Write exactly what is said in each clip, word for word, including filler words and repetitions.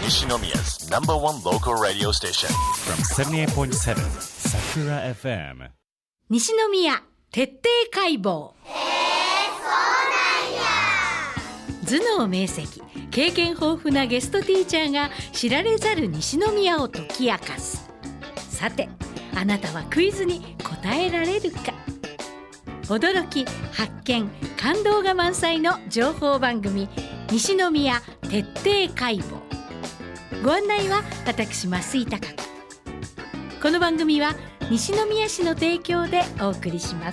Nishinomiya's number one local radio station. From seventy-eight point seven Sakura エフエム西宮徹底解剖。頭脳明晰、経験豊富なゲストティーチャーが知られざる西宮を解き明かす。さて、あなたはクイズに答えられるか。驚き、発見、感動が満載の情報番組、西宮徹底解剖。ご案内は私増井貴子。この番組は西宮市の提供でお送りします。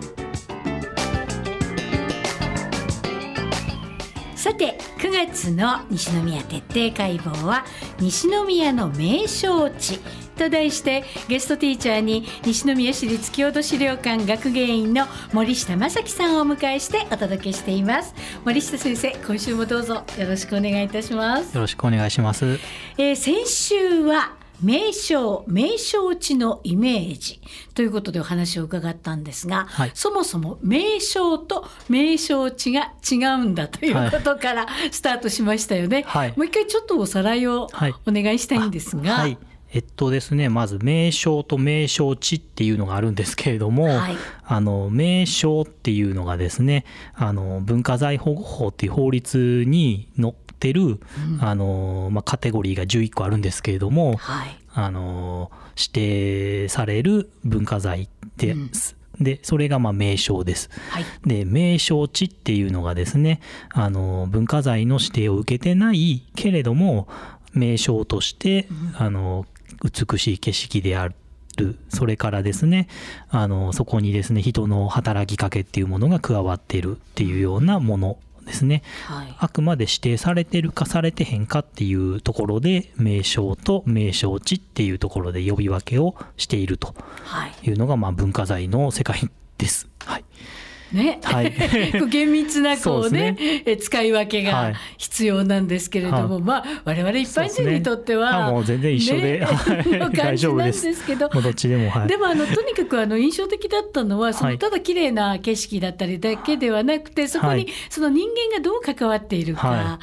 さて、くがつの西宮徹底解剖は西宮の名勝地と題して、ゲストティーチャーに西宮市立郷土資料館学芸員の森下正樹さんをお迎えしてお届けしています。森下先生、今週もどうぞよろしくお願いいたします。 よろしくお願いします。 えー、先週は名勝、名勝地のイメージということでお話を伺ったんですが、はい、そもそも名勝と名勝地が違うんだということからスタートしましたよね。はい、もう一回ちょっとおさらいをお願いしたいんですが、 はいはい、えっとですね、まず名勝と名勝地っていうのがあるんですけれども、はい、あの名勝っていうのがですね、あの文化財保護法っていう法律に載ってる、うん、あのまあ、カテゴリーがじゅういっこあるんですけれども、はい、あの指定される文化財です。うん、でそれがまあ名勝です。はい、で名勝地っていうのがですね、あの文化財の指定を受けてないけれども名勝として、うん、あの美しい景色である、それからですね、あのそこにですね人の働きかけっていうものが加わっているっていうようなものですね。はい、あくまで指定されてるかされてへんかっていうところで名勝と名勝地っていうところで呼び分けをしているというのが、まあ文化財の世界です。はい。 ね、はい、厳密なこうね、ね使い分けが必要なんですけれども、はい、まあ我々一般人にとっては、 ね、もう全然一緒で、ね、 の感じなんですけど、 もうどっちでも、はい、 でもあのとにかくあの印象的だったのは、そのただ綺麗な景色だったりだけではなくて、そこにその人間がどう関わっているか、はい、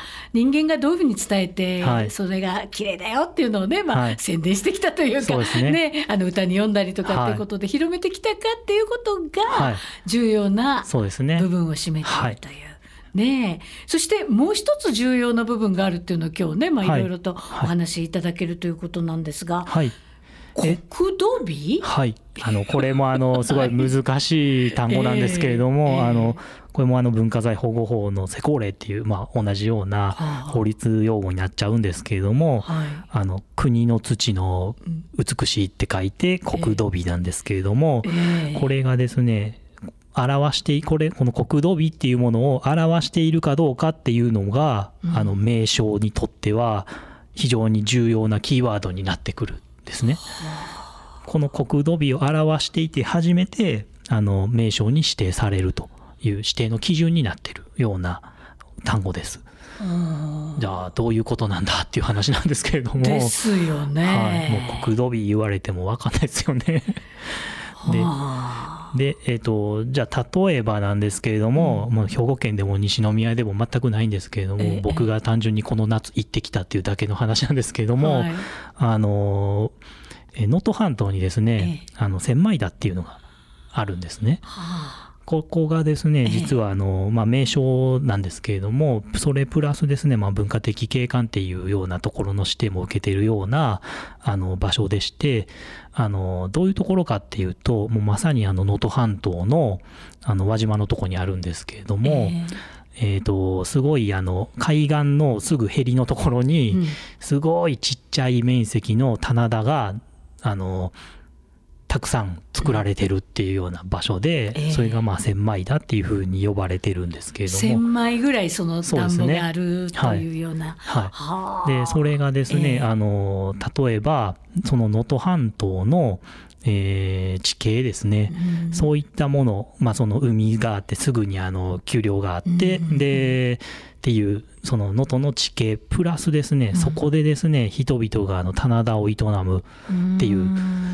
人間がどういうふうに伝えて、はい、それが綺麗だよっていうのをね、まあはい、宣伝してきたというか、ねね、あの歌に読んだりとかっていうことで広めてきたかっていうことが重要なそうですね、部分を占めているという、はいね、えそしてもう一つ重要な部分があるっていうのを今日ね、まあ、いろいろとお話しいただけるということなんですが、はい、国土美、 はい、あのこれもあのすごい難しい単語なんですけれども、えーえー、あのこれもあの文化財保護法の施行令っていう、まあ、同じような法律用語になっちゃうんですけれども、はい、あの国の土の美しいって書いて国土美なんですけれども、えーえー、これがですね表してこれこの国土美っていうものを表しているかどうかっていうのが、うん、あの名称にとっては非常に重要なキーワードになってくるんですね。この国土美を表していて初めてあの名称に指定されるという指定の基準になっているような単語です。じゃあどういうことなんだっていう話なんですけれども、 ですよね、 はい、もう国土美言われても分かんないですよね。ででえー、とじゃあ例えばなんですけれども、うん、もう兵庫県でも西宮でも全くないんですけれども、えー、僕が単純にこの夏行ってきたっていうだけの話なんですけれども、はい、あの能登半島にですね、えー、あの千枚田っていうのがあるんですね。はあ、ここがですね実はあの、まあ、名所なんですけれども、それプラスですね、まあ、文化的景観っていうようなところの指定も受けているようなあの場所でして、あのどういうところかっていうと、もうまさにあの能登半島のあの輪島のとこにあるんですけれども、えーえーとすごいあの海岸のすぐへりのところにすごいちっちゃい面積の棚田があのたくさん作られてるっていうような場所で、うん、それがまあ千枚田っていうふうに呼ばれてるんですけれども、 千枚ぐらいその田んぼがあるというような、 はいはい、でそれがですね、えー、あの例えばその能登半島のえー、地形ですね、うん、そういったもの、まあ、その海があってすぐにあの丘陵があって、うん、でっていうその能登の地形プラスですね、うん、そこでですね人々があの棚田を営むっていう、うん、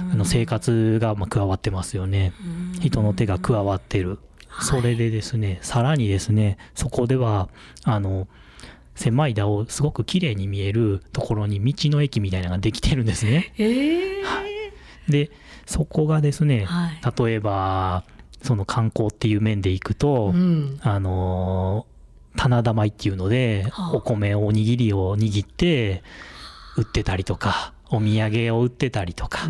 あの生活がまあ加わってますよね、うん、人の手が加わってる、それでですね、さらにですねそこではあの狭い田をすごく綺麗に見えるところに道の駅みたいなのができてるんですね。 えーはい、でそこがですね、はい、例えばその観光っていう面でいくと、うん、あの棚田米っていうので、はあ、お米おにぎりを握って売ってたりとか、お土産を売ってたりとか、うん、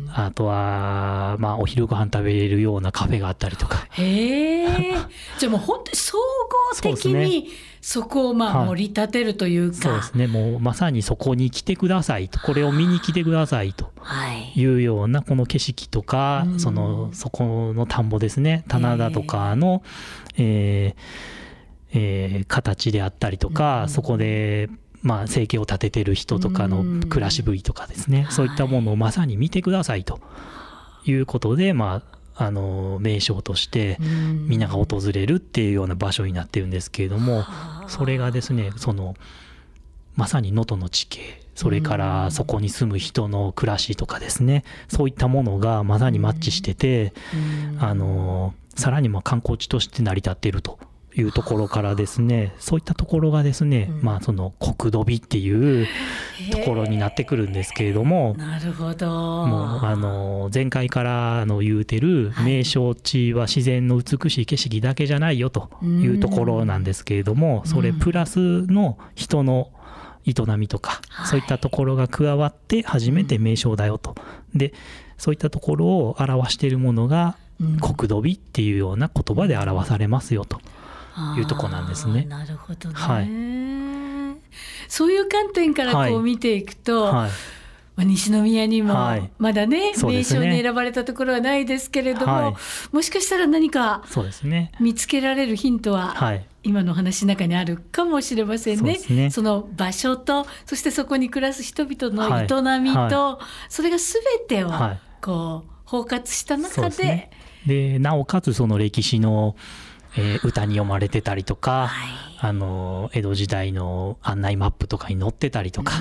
あとは、まあ、お昼ご飯食べれるようなカフェがあったりとか。 へえ。じゃあもう本当に総合的にそこをまあ盛り立てるというか。 そうですね。もうまさにそこに来てくださいと、これを見に来てくださいというようなこの景色とか、はい、そのそこの田んぼですね、棚田とかの、えーえー、形であったりとか、うん、そこでまあ、生計を立ててる人とかの暮らしぶりとかですね、うん、そういったものをまさに見てくださいということで、まあ、あの名称としてみんなが訪れるっていうような場所になってるんですけれども、それがですね、そのまさに能登の地形、それからそこに住む人の暮らしとかですね、そういったものがまさにマッチしてて、あのさらにまあ観光地として成り立っているというところからですね、そういったところがですね、うん、まあその国土美っていうところになってくるんですけれども、 なるほど。 もうあの前回からの言うてる名勝地は自然の美しい景色だけじゃないよというところなんですけれども、それプラスの人の営みとか、そういったところが加わって初めて名勝だよと。でそういったところを表しているものが国土美っていうような言葉で表されますよというとこなんですね。 なるほどね、 はい、 そういう観点からこう見ていくと、はいはい、まあ、西宮にもまだね、はい、名称に選ばれたところはないですけれども、はい、もしかしたら何か見つけられるヒントは今の話の中にあるかもしれませんね。 そ, ねその場所と、そしてそこに暮らす人々の営みと、はいはい、それが全てをこう包括した中で、 ね、でなおかつその歴史のえー、歌に読まれてたりとか、はい、あの江戸時代の案内マップとかに載ってたりとか、うん、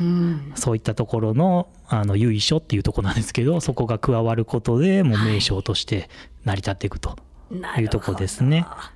そういったところの、あの由緒っていうところなんですけど、そこが加わることでもう名勝として成り立っていくというところですね。はい、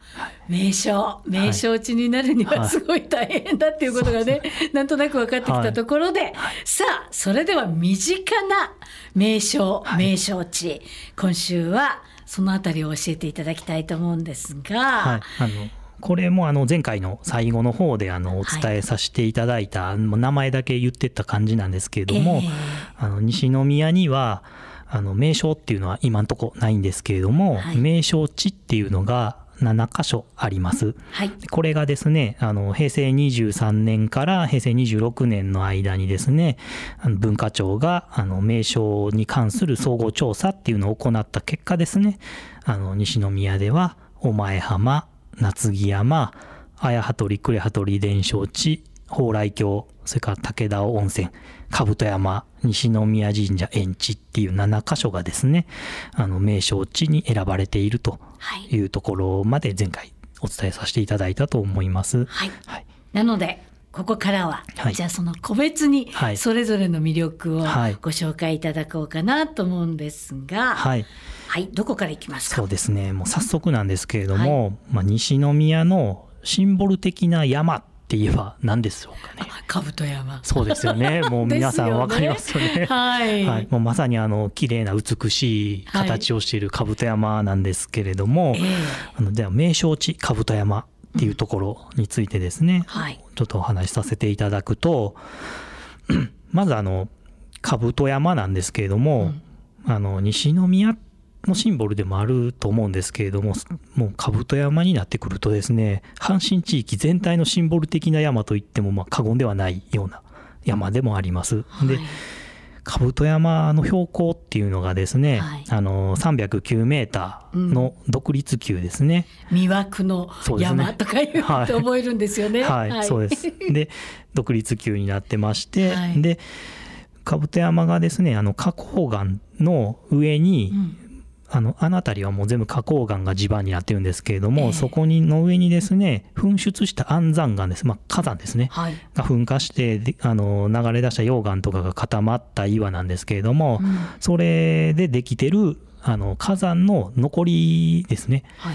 名勝名勝地になるにはすごい大変だっていうことがね、はい、なんとなく分かってきたところで、はい、さあそれでは身近な名勝名勝地、はい、今週はそのあたりを教えていただきたいと思うんですが、はい、 あのこれもあの前回の最後の方であのお伝えさせていただいた、はい、名前だけ言ってった感じなんですけれども、えー、あの西宮にはあの名勝っていうのは今のところないんですけれども、はい、名勝地っていうのがななかしょあります、はい、これがですね、あの平成にじゅうさんねんから平成にじゅうろくねんの間にですね、あの文化庁があの名勝に関する総合調査っていうのを行った結果ですね、あの西宮では御前浜、夏木山、綾羽鳥、呉羽鳥伝承地、蓬莱峡、それから武田温泉、兜山、西宮神社園地っていうななかしょがですね、あの名勝地に選ばれているというところまで前回お伝えさせていただいたと思います。 はいはい、なのでここからは、はい、じゃあその個別にそれぞれの魅力をご紹介いただこうかなと思うんですが、はい、はい、どこからいきますか。 そうですね、もう早速なんですけれども、はい、まあ、西宮のシンボル的な山って言えば何でしょうかね。 兜山。 そうですよね。もう皆さん分かりますよね。よねはいはい、もうまさにあの綺麗な美しい形をしている兜山なんですけれども、はい、あのでは名勝地兜山っていうところについてですね、うん、はい、ちょっとお話しさせていただくと、まずあの兜山なんですけれども、うん、あの西宮のシンボルでもあると思うんですけれども、もう兜山になってくるとですね、阪神地域全体のシンボル的な山といってもまあ過言ではないような山でもあります。はい、で兜山の標高っていうのがですね、はい、あのさんびゃくきゅうメーターの独立級ですね。 うん、魅惑の山とか言うと覚えるんですよね。 はい、はいはい、そうです。で独立級になってまして、はい、で兜山がですね、あの花崗岩の上に、うん、あのあの辺りはもう全部花崗岩が地盤になってるんですけれども、えー、そこにの上にですね噴出した安山岩です、まあ、火山ですね、はい、が噴火してあの流れ出した溶岩とかが固まった岩なんですけれども、うん、それでできてるあの火山の残りですね、はい、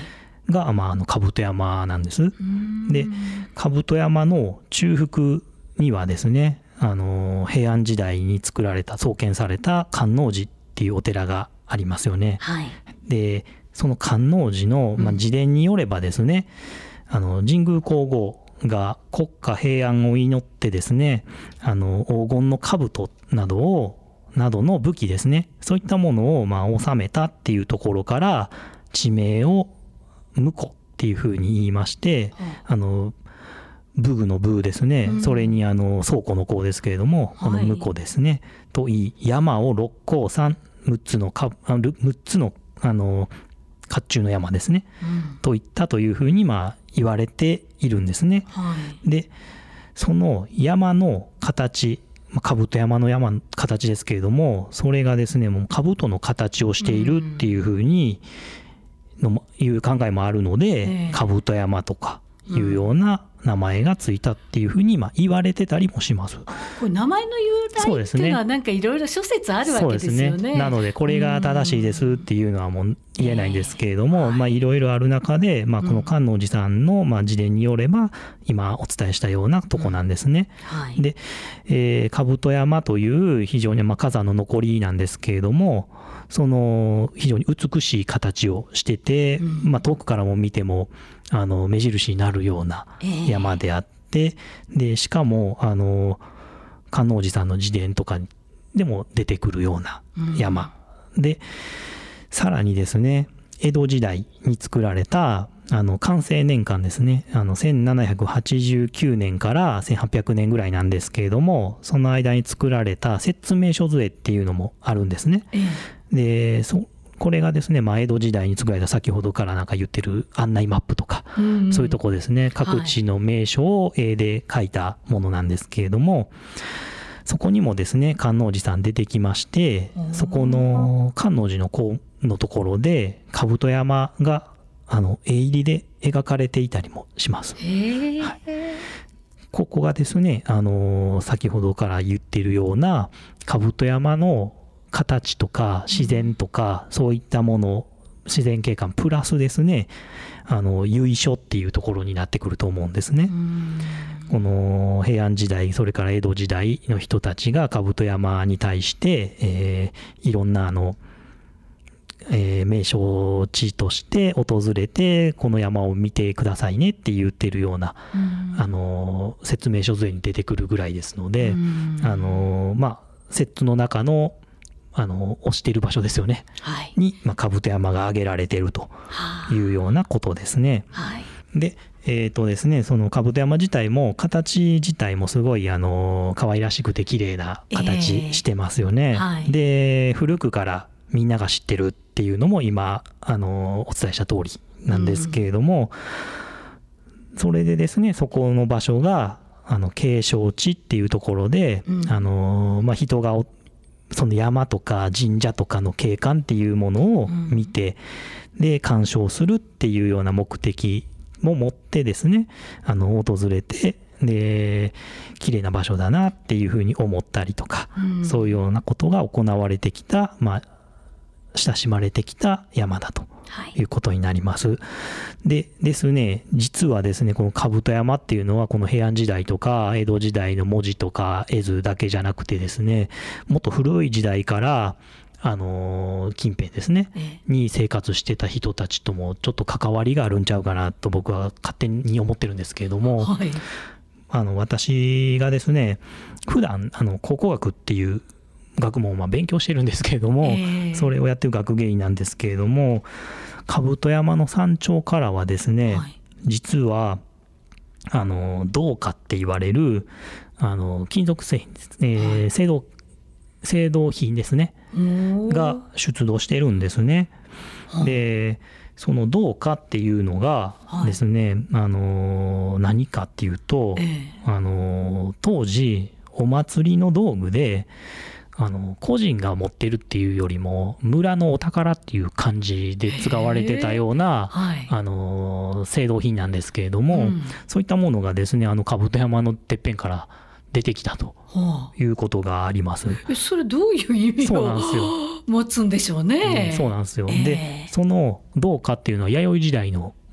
が、まあ、あの兜山なんです。で兜山の中腹にはですね、あの平安時代に作られた創建された観音寺っていうお寺がありますよね。 はい、 でその観音寺の、まあ、自伝によればですね、うん、あの神宮皇后が国家平安を祈ってですね、あの黄金の兜などをなどの武器ですね、そういったものをまあ収めたっていうところから地名を婿っていうふうに言いまして、うん、あの武具の武ですね、うん、それにあの倉庫の庫ですけれども、この婿ですね、はい、といい山を六甲山むっつのかむっつのあの甲冑の山ですね、うん、といったというふうにまあ言われているんですね。はい、でその山の形、兜山の山の形ですけれども、それがですねもう兜の形をしているっていうふうにのいう考えもあるので、兜山とかいうような名前がついたっていうふうにまあ言われてたりもします。 これ名前の由来っていうのはなんかいろいろ諸説あるわけですよね。 そうですね。なのでこれが正しいですっていうのはもう言えないんですけれども、まあいろいろある中で、まあこの観音寺さんのまあ自伝によれば今お伝えしたようなとこなんですね。で、えー、兜山という非常にまあ火山の残りなんですけれども、その非常に美しい形をしてて、うん、まあ、遠くからも見てもあの目印になるような山であって、えー、でしかもあの観音寺さんの自伝とかでも出てくるような山、うん、でさらにですね、江戸時代に作られたあの寛政年間ですね、あのせんななひゃくはちじゅうきゅうねんからせんはっぴゃくねんぐらいなんですけれども、その間に作られた説明書図っていうのもあるんですね。えーでそこれがですね、まあ、江戸時代に作られた先ほどからなんか言ってる案内マップとか、うん、そういうとこですね、各地の名所を絵で描いたものなんですけれども、はい、そこにもですね観音寺さん出てきまして、そこの観音寺のこうのところで兜山があの絵入りで描かれていたりもします。へー、はい、ここがですね、あの先ほどから言っているような兜山の形とか自然とかそういったもの、自然景観プラスですね、あの由緒っていうところになってくると思うんですね。この平安時代、それから江戸時代の人たちが兜山に対して、えー、いろんなあの、えー、名所地として訪れてこの山を見てくださいねって言ってるような、あの説明書図に出てくるぐらいですので、あのまあ摂津の中のあの推している場所ですよね、はい、に、まあ、兜山が挙げられているというようなことですね。はい、で、えーとですね、その兜山自体も形自体もすごいあの可愛らしくて綺麗な形してますよね。えーはい、で古くからみんなが知ってるっていうのも今あのお伝えした通りなんですけれども、うん、それでですね、そこの場所があの景勝地っていうところで、うん、あのまあ、人がその山とか神社とかの景観っていうものを見て、うん、で鑑賞するっていうような目的も持ってですね、あの訪れて、で綺麗な場所だなっていうふうに思ったりとか、うん、そういうようなことが行われてきた、まあ、親しまれてきた山だということになります。はい、でですね、実はですね、この兜山っていうのはこの平安時代とか江戸時代の文字とか絵図だけじゃなくてですね、もっと古い時代からあの近辺ですね、ええ、に生活してた人たちともちょっと関わりがあるんちゃうかなと僕は勝手に思ってるんですけれども、はい、あの私がですね普段あの考古学っていう学問をまあ勉強してるんですけれども、えー、それをやってる学芸員なんですけれども、兜山の山頂からはですね、はい、実はあの銅貨って言われるあの金属製品です、えー、青銅青銅品ですねが出土してるんですね。でその銅貨っていうのがですね、はい、あの何かっていうと、えー、あの当時お祭りの道具であの個人が持ってるっていうよりも村のお宝っていう感じで使われてたような、はい、あの青銅品なんですけれども、うん、そういったものがですねあの兜山のてっぺんから出てきたということがあります。はあ、それどういう意味を持つんでしょうね。 うん、そうなんですよ。えー、でその銅貨っていうのは弥生時代の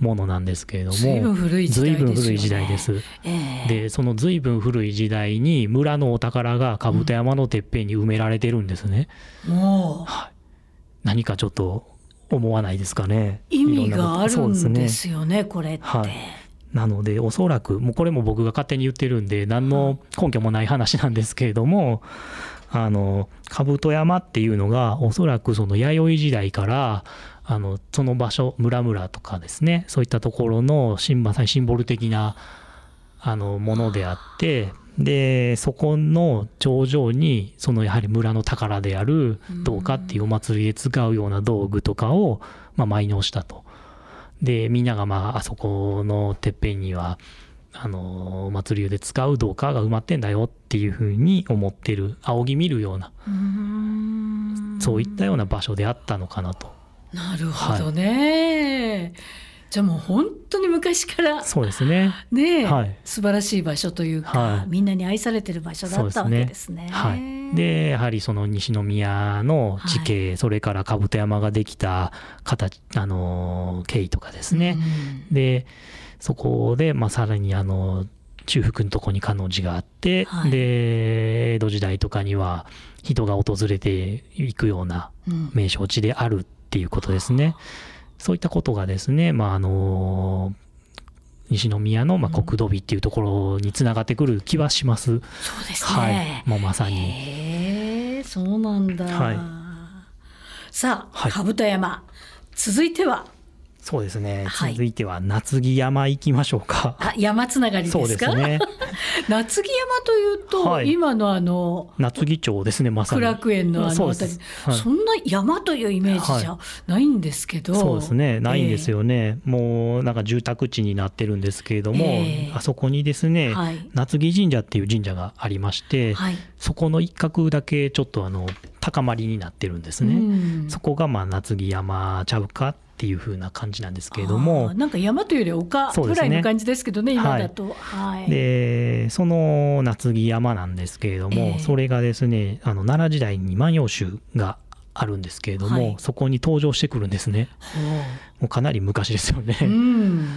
ものなんですけれども、 随分古い時代ですよね。 随分古い時代です、えー、でその随分古い時代に村のお宝が兜山のてっぺんに埋められてるんですね、うんはい、何かちょっと思わないですかね。 意味があるんですよね、これって、 はい、なのでおそらくもうこれも僕が勝手に言ってるんで何の根拠もない話なんですけれども、あの兜山っていうのがおそらくその弥生時代からあのその場所村々とかですね、そういったところのシンボル的なあのものであって、でそこの頂上にそのやはり村の宝である銅貨っていうお祭りで使うような道具とかをまあ埋納したと。でみんながまああそこのてっぺんにはあのお祭りで使う銅貨が埋まってんだよっていうふうに思ってる、仰ぎ見るような、うーんそういったような場所であったのかなと。 なるほどね、はい、じゃあもう本当に昔からそうですね、 ね、 はい、 素晴らしい場所というか、はい、みんなに愛されてる場所だったわけですね。 はい、でやはりその西宮の地形、はい、それから兜山ができた形、あの経緯とかですね、うん、でそこで、まあ、さらにあの中腹のとこに鹿の字があって、はい、で江戸時代とかには人が訪れていくような名勝地であるっていうことですね、うん、そういったことがですね、まあ、あの西宮のまあ国土美っていうところにつながってくる気はします、うん、 そうですね、 はい、もうまさに。 へえ、そうなんだ、 はい、 さあ、兜山、続いてはそうですね、続いては夏木山行きましょうか。 あ、山つながりですか。 そうですね夏木山というと、はい、今のあの夏木町ですね、まさに苦楽園のあのあたり、 そ,、はい、そんな山というイメージじゃないんですけど、 はい、そうですね、ないんですよね、えー、もうなんか住宅地になってるんですけれども、えー、あそこにですね、はい、夏木神社っていう神社がありまして、はい、そこの一角だけちょっとあの高まりになってるんですね、うん、そこがまあ夏木山ちゃうかっていう風な感じなんですけれども、 なんか山というより丘ぐらいの感じですけどね、今だと、はい、 でその夏木山なんですけれども、えー、それがですね、あの奈良時代に万葉集があるんですけれども、はい、そこに登場してくるんですね。もうかなり昔ですよね、うん、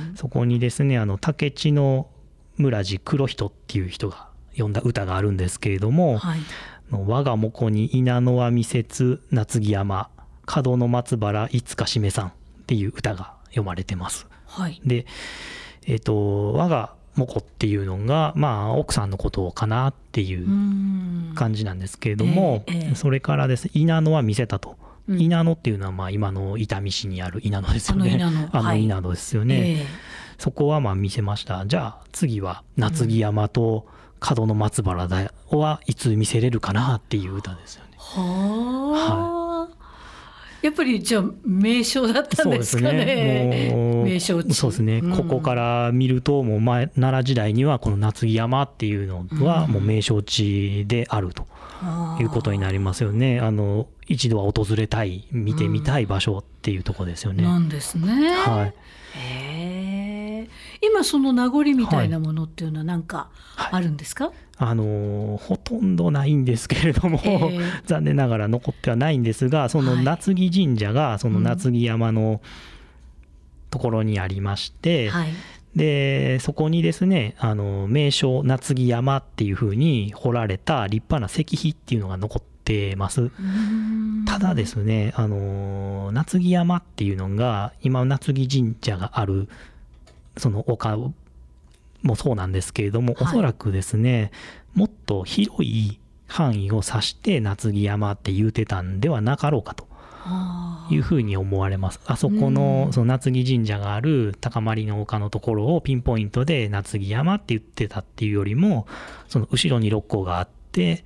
そこにですね、あの武智の村地黒人っていう人が詠んだ歌があるんですけれども、はい、我がもこに稲のは未節夏木山角の松原いつかしめさんっていう歌が読まれてます、はい、で、えーと、我がもこっていうのが、まあ、奥さんのことかなっていう感じなんですけれども、えーえー、それからですね、稲野は見せたと、うん、稲野っていうのはまあ今の伊丹市にある稲野ですよね、あの稲野ですよね、はい、えー、そこはまあ見せました。じゃあ次は夏木山と角の松原だはいつ見せれるかなっていう歌ですよね。はあ、はい、やっぱりじゃあ名所だったんですかね。そうですね、もう名所地。 そうですね、うん、ここから見るともう前奈良時代にはこの夏木山っていうのはもう名所地であるということになりますよね。あの一度は訪れたい、見てみたい場所っていうところですよね、 うん、なんですね、はい、へー、今その名残みたいなものっていうのは何かあるんですか？はいはい、 あのほとんどないんですけれども、えー、残念ながら残ってはないんですが、その夏木神社がその夏木山のところにありまして、はい、でそこにですね、あの名称夏木山っていうふうに彫られた立派な石碑っていうのが残ってます。ただですね、あの夏木山っていうのが今夏木神社があるその丘もそうなんですけれども、はい、おそらくですね、もっと広い範囲を指して夏木山って言うてたんではなかろうかというふうに思われます。あそこのその夏木神社がある高まりの丘のところをピンポイントで夏木山って言ってたっていうよりも、その後ろに六甲があって、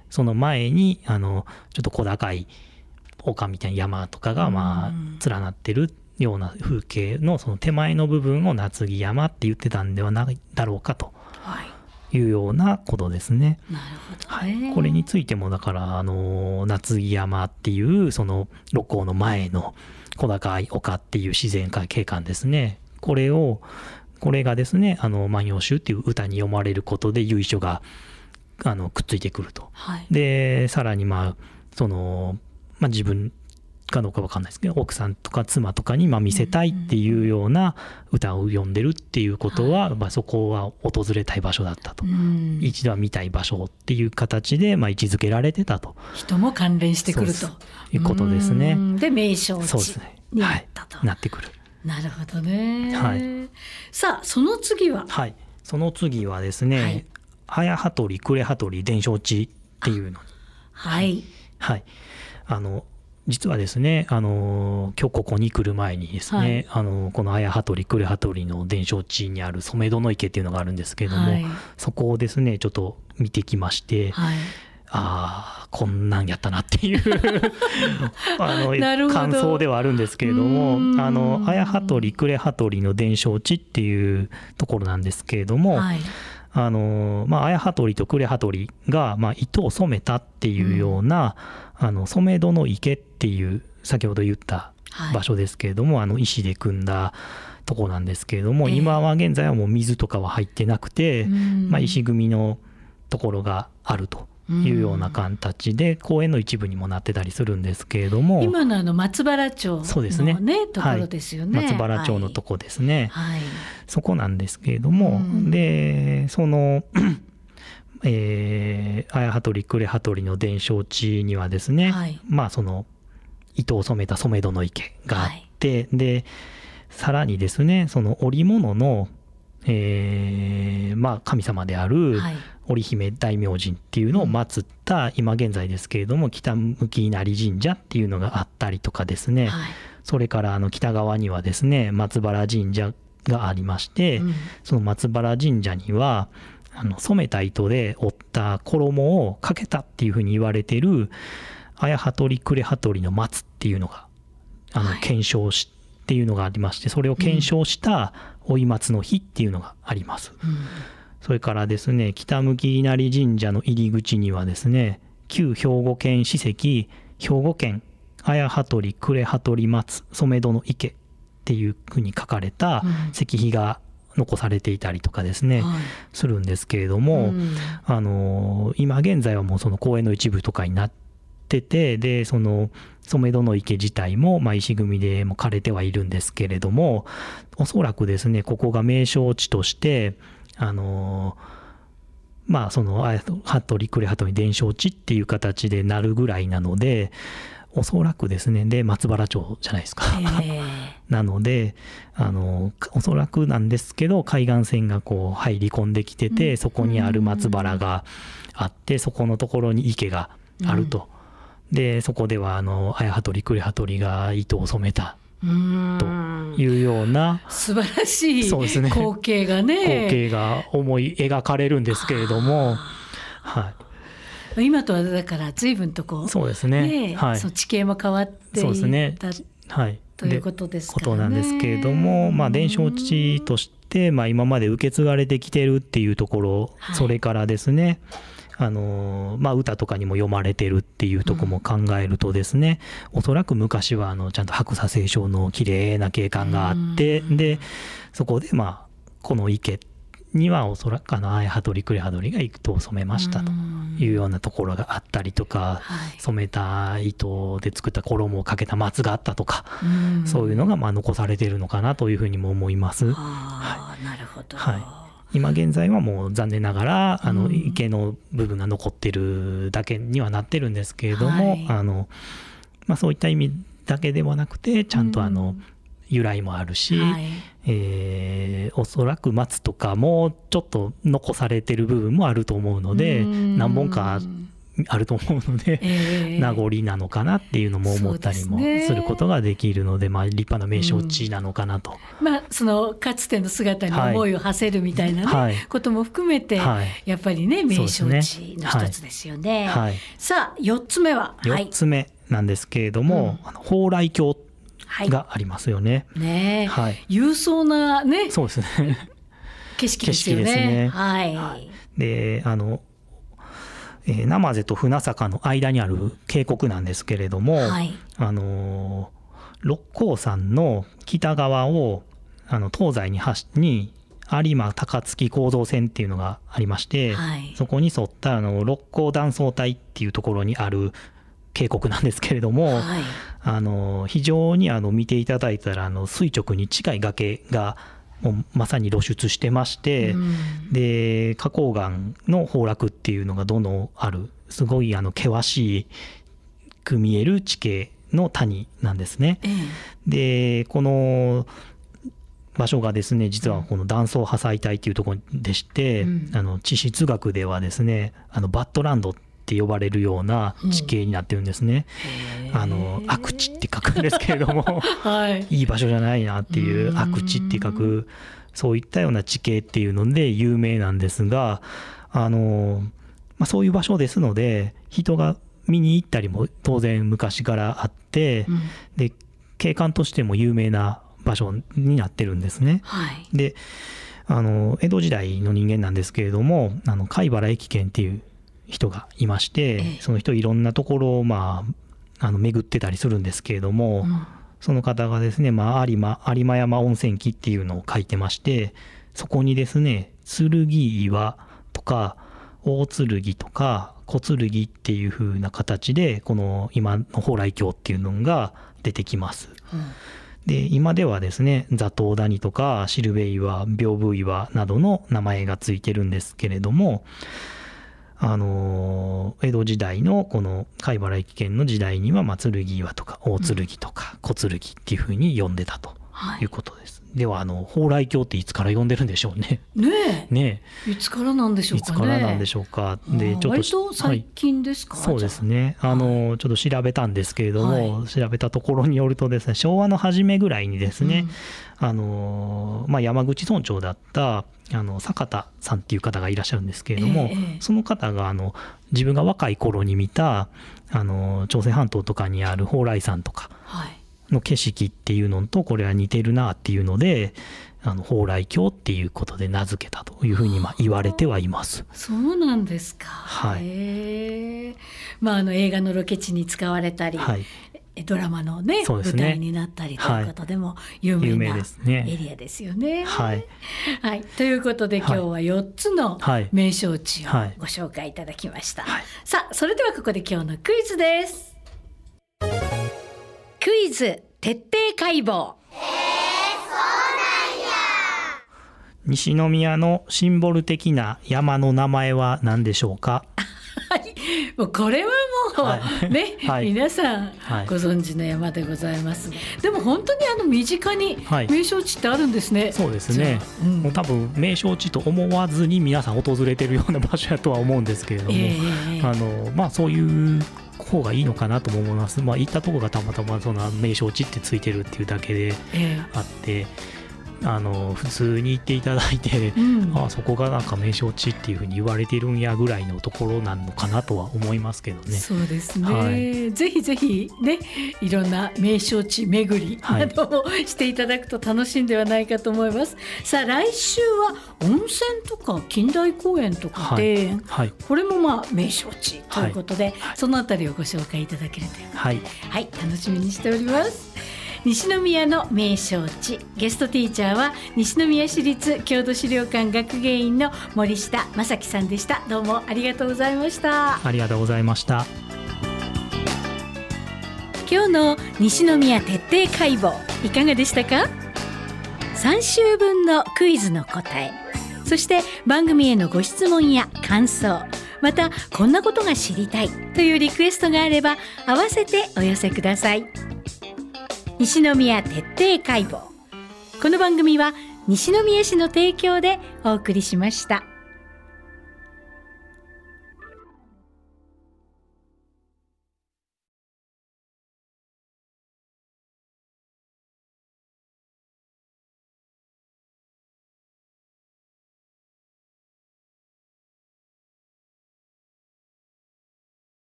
その前にあのちょっと小高い丘みたいな山とかがまあ連なってるような風景のその手前の部分を夏木山って言ってたんではないだろうかというようなことですね。 なるほどね。 はい、これについてもだからあの夏木山っていうその六甲の前の小高い丘っていう自然景観ですね。これをこれがですね、あの万葉集っていう歌に読まれることで由緒があのくっついてくると。はい、でさらにまあそのまあ自分かどうか分かんないですけど、奥さんとか妻とかにまあ見せたいっていうような歌を詠んでるっていうことは、まあそこは訪れたい場所だったと、一度は見たい場所っていう形でまあ位置づけられてたと、 人も関連してくるということですね。 で名勝地になったと、 はい、なってくる。 なるほどね、 はい、 さあその次は、 はい、その次はですね、早羽鳥呉羽鳥伝承地っていうの、 はいはい、あの実はですね、あの今日ここに来る前にですね、はい、あのこの綾羽鳥呉羽鳥の伝承地にある染戸の池っていうのがあるんですけれども、はい、そこをですねちょっと見てきまして、はい、ああこんなんやったなっていうあの感想ではあるんですけれども、あの綾羽鳥呉羽鳥の伝承地っていうところなんですけれども、はい、あのまあ、綾羽鳥と呉羽鳥が、まあ、糸を染めたっていうような、うん、あの染戸の池っていう先ほど言った場所ですけれども、はい、あの石で組んだとこなんですけれども、えー、今は現在はもう水とかは入ってなくて、うん、まあ、石組みのところがあるというような形で、うん、公園の一部にもなってたりするんですけれども、 今のあの松原町の、ね、そうですね、ところですよね、 はい、松原町のとこですね、 はい、 そこなんですけれども、うん、でそのえー、綾羽鳥呉羽鳥の伝承地にはですね、はい、まあその糸を染めた染戸の池があって、はい、でさらにですねその織物の、えーまあ、神様である織姫大明神っていうのを祀った、はい、今現在ですけれども北向稲荷神社っていうのがあったりとかですね、はい、それからあの北側にはですね松原神社がありまして、うん、その松原神社にはあの染めた糸で織った衣をかけたっていうふうに言われている綾羽鳥呉羽鳥の松っていうのがあの検証し、はい、っていうのがありまして、それを検証した追い松の日っていうのがあります、うん、それからですね北向稲荷神社の入り口にはですね旧兵庫県史跡兵庫県綾羽鳥呉羽鳥松染戸の池っていうふうに書かれた石碑が残されていたりとかですね、はい、するんですけれども、うん、あの今現在はもうその公園の一部とかになってて、でその染戸の池自体もまあ石組みでも枯れてはいるんですけれども、おそらくですねここが名勝地としてあのまあその綾羽鳥呉羽鳥伝承地っていう形でなるぐらいなので、おそらくですね、で松原町じゃないですか、えー、なのであのおそらくなんですけど海岸線がこう入り込んできてて、うん、そこにある松原があって、そこのところに池があると、うん、でそこではあの綾羽鳥呉羽鳥が糸を染めたというような素晴らしい光景が ね, ね光景が思い描かれるんですけれども、はい、 今とはだから随分とこうそうですね、 はい、そう地形も変わっていったということですからね。 ことなんですけれども、まあ、伝承地として、まあ、今まで受け継がれてきてるっていうところ、はい、それからですねあのまあ、歌とかにも読まれてるっていうところも考えるとですね、うん、おそらく昔はあのちゃんと白砂青松の綺麗な景観があって、うん、でそこでまあこの池にはおそらくあの綾羽鳥呉羽鳥が糸を染めましたというようなところがあったりとか、うん、染めた糸で作った衣をかけた松があったとか、うん、そういうのがまあ残されているのかなというふうにも思います。 あ、はい、なるほど、 はい、今現在はもう残念ながらあの池の部分が残ってるだけにはなってるんですけれども、はい、あのまあ、そういった意味だけではなくてちゃんとあの由来もあるし、はい、えー、おそらく松とかもちょっと残されてる部分もあると思うので、何本かあると思うので、えー、名残なのかなっていうのも思ったりもすることができるので、まあ、立派な名勝地なのかなと、 うん、まあ、そのかつての姿に思いを馳せるみたいな、ね、はい、ことも含めて、はい、やっぱりね名勝地の一つですよね、はいはい、さあよっつめはよっつめなんですけれども、うん、蓬莱峡がありますよね、 はい、ね、はい、勇壮なね、 そうですね景色ですよね。 景色ですね、 はいはい、 であのえー、生瀬と船坂の間にある渓谷なんですけれども、はい、あの六甲山の北側をあの東西にはに有馬高槻構造線っていうのがありまして、はい、そこに沿ったあの六甲断層帯っていうところにある渓谷なんですけれども、はい、あの非常にあの見ていただいたらあの垂直に近い崖がもうまさに露出してまして、うん、で花崗岩の崩落っていうのがどんどんあるすごいあの険しく見える地形の谷なんですね、ええ、でこの場所がですね実はこの断層破砕帯というところでして、うん、あの地質学ではですねあのバッドランドって呼ばれるような地形になってるんですね、うん、あの悪地って書くんですけれども、はい、いい場所じゃないなっていう悪地って書くそういったような地形っていうので有名なんですが、あの、まあ、そういう場所ですので人が見に行ったりも当然昔からあって、うん、で景観としても有名な場所になってるんですね、はい、であの江戸時代の人間なんですけれどもあの貝原益賢っていう人がいまして、ええ、その人いろんなところを、まあ、あの巡ってたりするんですけれども、うん、その方がですね、まあ、有馬、有馬山温泉記っていうのを書いてましてそこにですね剣岩とか大剣とか小剣っていう風な形でこの今の蓬莱峡っていうのが出てきます、うんで今ではですね座頭谷とかシルベ岩、屏風岩などの名前がついてるんですけれども、あの江戸時代のこの貝原益賢の時代には、まあ、剣岩とか大剣とか小剣っていうふうに呼んでたということです、はい、ではあの蓬莱峡っていつから呼んでるんでしょうね。 ねえ、ねえいつからなんでしょうかね。 いつからなんでしょうか。でちょっと割と最近ですか、はい、 そうですねあのちょっと調べたんですけれども、はい、調べたところによるとですね昭和の初めぐらいにですね、うん、あのまあ、山口村長だったあの坂田さんっていう方がいらっしゃるんですけれども、えー、その方があの自分が若い頃に見たあの朝鮮半島とかにある蓬莱山とかの景色っていうのとこれは似てるなっていうのであの蓬莱峡っていうことで名付けたというふうにまあ言われてはいます。 そうなんですか、 はい、 へー、まあ、あの映画のロケ地に使われたり、はい、ドラマの、ね、舞台になったりということでも有名なエリアですよね。 はいはい、ということで今日はよっつの名勝地をご紹介いただきました、はいはい、さあそれではここで今日のクイズです。クイズ徹底解剖。 西宮のシンボル的な山の名前は何でしょうか。 はい、もうこれはもう、はい、ね、はい、皆さんご存知の山でございます、はい、でも本当にあの身近に名勝地ってあるんですね、はい、 そうですね、うん、もう多分名勝地と思わずに皆さん訪れてるような場所だとは思うんですけれども、えー、あのまあそういう方がいいのかなとも思います。まあ、行ったところがたまたまその名勝地ってついてるっていうだけであって、えーあの普通に行っていただいて、うん、あそこがなんか名勝地っていうふうに言われてるんやぐらいのところなのかなとは思いますけどね。 そうですね、はい、ぜひぜひねいろんな名勝地巡りなどをしていただくと楽しいんではないかと思います、はい、さあ来週は温泉とか近代公園とか庭園、はいはい、これもまあ名勝地ということで、はいはい、そのあたりをご紹介いただけるということで、はいはい、楽しみにしております。西宮の名勝地、ゲストティーチャーは西宮市立郷土資料館学芸員の森下正樹さんでした。どうもありがとうございました。 ありがとうございました。 今日の西宮徹底解剖いかがでしたか。さん週分のクイズの答え、そして番組へのご質問や感想、またこんなことが知りたいというリクエストがあれば合わせてお寄せください。西宮徹底解剖、この番組は西宮市の提供でお送りしました。